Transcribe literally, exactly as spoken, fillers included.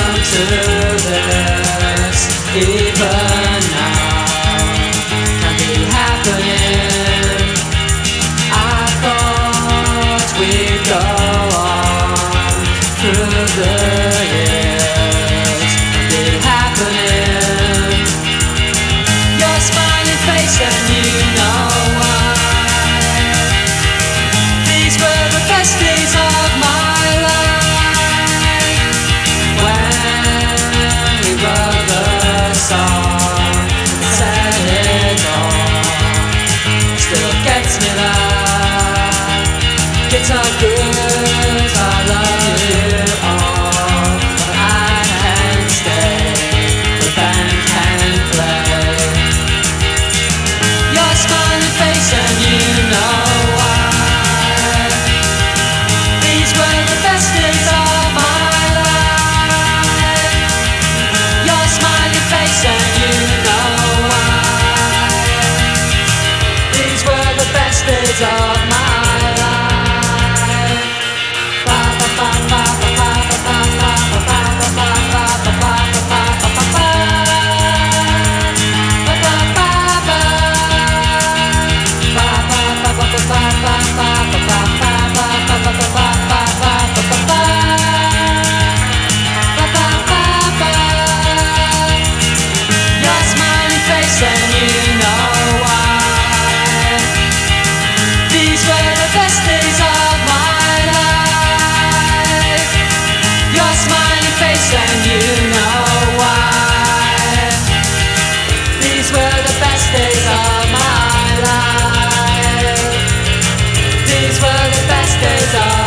come to this. Even now can be happening. I thought we'd go on through the years. Can be happening. Your smiling face and you know why. These were the best days of my life. When we wrote the song, said it all, still gets me there. Guitar good, I love you all, but I can't stay, the band can play. Your smiling face and you know why. These were the best days of my life. Your smiling face and you know why. These were the best days of my life. Ba ba ba ba ba ba ba ba ba ba ba ba ba ba ba ba ba. Your smiling face and you know why. These were the best days of my life. Your smiling face and you know why. These were the best days of my life. These were the best days of